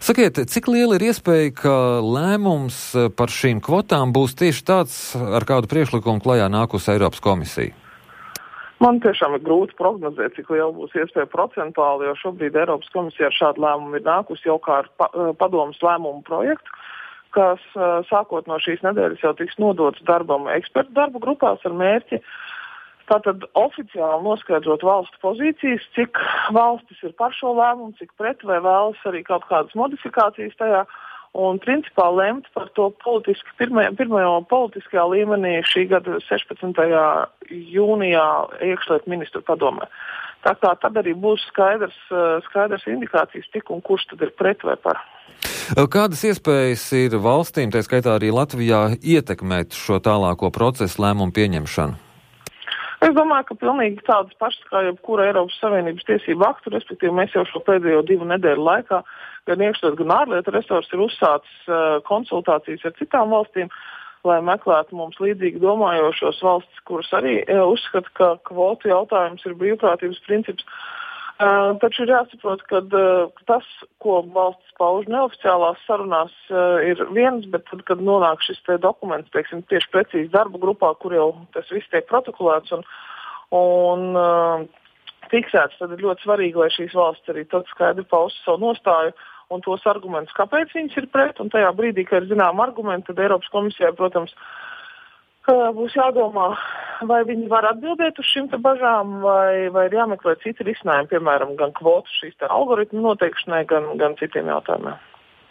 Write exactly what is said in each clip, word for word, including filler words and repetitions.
Sakiet, cik liela ir iespēja, ka lēmums par šīm kvotām būs tieši tāds, ar kādu priekšlikumu klajā nākusi Eiropas komisija? Man tiešām ir grūti prognozēt, cik liela būs iespēja procentuāli, jo šobrīd Eiropas komisija ar šādu lēmumu ir nākusi jau kā ar pa, padomas lēmumu projektu, kas sākot no šīs nedēļas jau tiks nodots darbam ekspertu darbu grupās ar mērķi tātad oficiāli noskaidrot valstu pozīcijas, cik valstis ir par šo lēmumu, cik pret vai vēlas arī kaut kādas modifikācijas tajā. Un principā lemt par to politiski, pirmajā, pirmajā politiskajā līmenī šī gada sešpadsmitajā jūnijā iekšlietu ministru padomē. Tā kā tad arī būs skaidrs, skaidrs indikācijas, cik un kurš tad ir pret vai par. Kādas iespējas ir valstīm, tā skaitā arī Latvijā, ietekmēt šo tālāko procesu lēmumu pieņemšanu? Es domāju, ka pilnīgi tādas pašas kā jebkura Eiropas Savienības tiesību aktu, respektīvi mēs jau šo pēdējo divu nedēļu laikā gan iekšlietu, gan ārlietu resurs ir uzsācis uh, konsultācijas ar citām valstīm, lai meklētu mums līdzīgi domājošos valstis, kuras arī uh, uzskata, ka kvotu jautājums ir brīvprātības princips. Uh, taču ir jāsaprot, ka uh, tas, ko valstis pauž neoficiālās sarunās, uh, ir viens, bet tad, kad nonāk šis te dokuments, teiksim, tieši precīzi darba grupā, kur jau tas viss tiek protokolēts un, un uh, fiksēts, tad ir ļoti svarīgi, lai šīs valstis arī tad skaidri pausta savu nostāju un tos argumentus, kāpēc viņas ir pret, un tajā brīdī, kad ir zinām argumenti, tad Eiropas komisijai, protams, būs jādomā, vai viņi var atbildēt uz šīm te bažām, vai, vai ir jāmeklē citi risinājumi, piemēram, gan kvotu šīs te algoritmu noteikšanai, gan, gan citiem jautājumiem.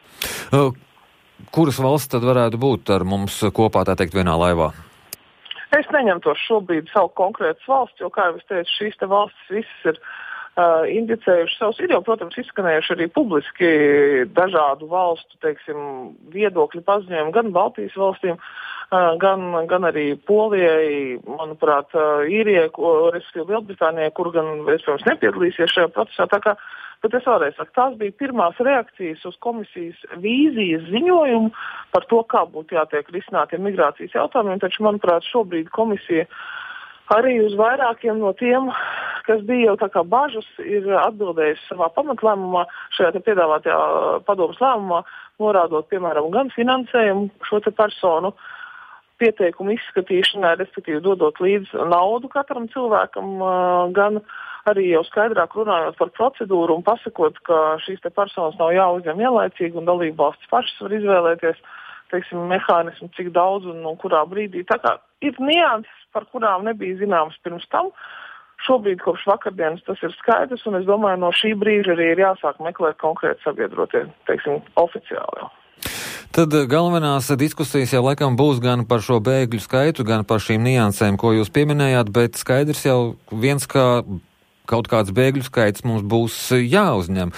Kuras valsts tad varētu būt ar mums kopā, tā teikt, vienā laivā? Es neņemtos šobrīd savu konkrētas valsts, jo, kā jau es teicu, šīs te valstis visas ir Uh, indicējuši savus, ir jau, protams, izskanējuši arī publiski dažādu valstu, teiksim, viedokļu paziņojumu, gan Baltijas valstīm, uh, gan, gan arī Polijai, manuprāt, uh, Īrijai, respektīvi Lielbritānijai, kur gan, iespējams, nepiedalīsies šajā procesā. Tā kā, bet es vēlreiz saku, tās bija pirmās reakcijas uz komisijas vīzijas ziņojumu par to, kā būtu jātiek risinātiem migrācijas jautājumiem, taču, manuprāt, šobrīd komisija arī uz vairākiem no tiem, kas bija jau tā kā bažas, ir atbildējusi savā pamatlēmumā, šajā te piedāvātajā padomas lēmumā, norādot, piemēram, gan finansējumu šo te personu pieteikumu izskatīšanai, respektīvi dodot līdz naudu katram cilvēkam, gan arī jau skaidrāk runājot par procedūru un pasakot, ka šīs te personas nav jāuzņem ielaicīgi un dalībvalstis pašas var izvēlēties, teiksim, mehānismu, cik daudz un, un kurā brīdī. Tā kā ir nianses, par kurām nebija zināms pirms tam. Šobrīd kopš vakardienas tas ir skaidrs, un es domāju, no šī brīža arī ir jāsāk meklēt konkrēti sabiedrotie, teiksim, oficiāli jau. Tad galvenās diskusijas jau laikam būs gan par šo bēgļu skaitu, gan par šīm niansēm, ko jūs pieminējāt, bet skaidrs jau viens, ka kaut kāds bēgļu skaits mums būs jāuzņem.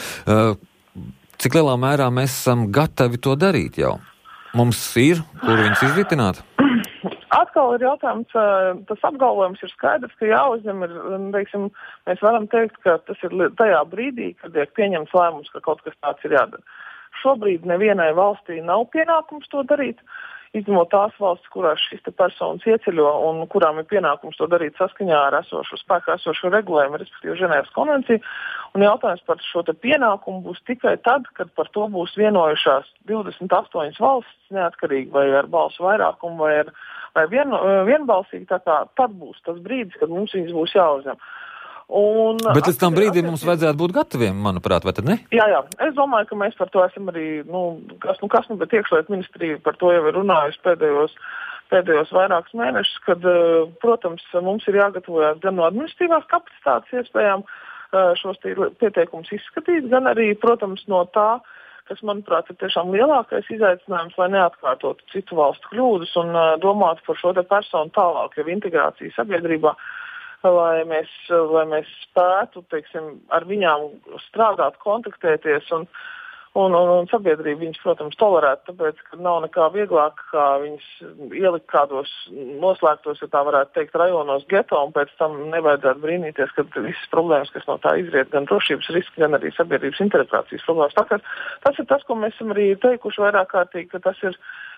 Cik lielā mērā mēs esam gatavi to darīt jau? Mums ir, kur viņus izritināt? Atkal ir jautājums, tas apgalvojums ir skaidrs, ka jāuzņem ir, teiksim, mēs varam teikt, ka tas ir tajā brīdī, kad tiek pieņemts lēmums, ka kaut kas tāds ir jādara. Šobrīd nevienai valstī nav pienākums to darīt, izņemot tās valstis, kurās šis te personas ieceļo un kurām ir pienākums to darīt saskaņā ar esošu spēkā esošu regulējumu, respektīvi Ženēvas konvenciju. Un jautājums par šo te pienākumu būs tikai tad, kad par to būs vienojušās divdesmit astoņas valstis, neatkarīgi vai ar balsu vairākumu vai ar vai vien, vienbalsīgi, tā kā tad būs tas brīdis, kad mums viņas būs jāuzņem. Un, bet līdz tam brīdim mums vajadzētu būt gataviem, manuprāt, vai tad ne? Jā, jā. Es domāju, ka mēs par to esam arī, nu, kas nu, kas nu, bet iekšlietu ministrija par to jau ir runājusi pēdējos, pēdējos vairākus mēnešus, kad, protams, mums ir jāgatavojas gan no administratīvās kapacitātes iespējām šos pieteikumus izskatīt, gan arī, protams, no tā, kas, manuprāt, ir tiešām lielākais izaicinājums, lai neatkārtotu citu valstu kļūdas un uh, domātu par šo te personu tālāk, jau integrāciju sabiedrībā, lai mēs, lai mēs spētu, teiksim, ar viņām strādāt, kontaktēties un, un, un, un sabiedrība viņas, protams, tolerētu, tāpēc, ka nav nekā vieglāk, kā viņas ielikt kādos noslēgtos, ja tā varētu teikt, rajonos geto, un pēc tam nevajadzētu brīnīties, ka visas problēmas, kas no tā izriet, gan drošības riski, gan arī sabiedrības integrācijas problēmas. Tā kā tas ir tas, ko mēs esam arī teikuši vairāk kārtīgi, ka tas ir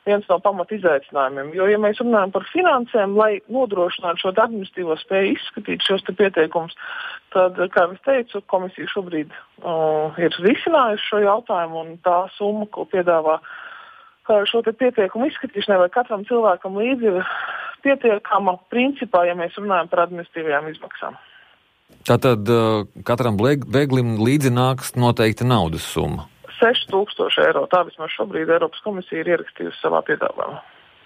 viens no pamat izaicinājumiem. Jo, ja mēs runājam par finansēm, lai nodrošinātu šo administratīvo spēju izskatīt šos te pieteikumus, tad, kā es teicu, komisija šobrīd uh, ir risinājusi šo jautājumu, un tā summa, ko piedāvā uh, šo te pieteikumu izskatīšanai, vai katram cilvēkam līdzi ir pietiekama principā, ja mēs runājam par administratīvajām izmaksām. Tātad uh, katram bēglim līdzi nāks noteikti naudas summa. seši tūkstoši eiro. Tā vismaz šobrīd Eiropas komisija ir ierakstījusi savā piedāvājumā.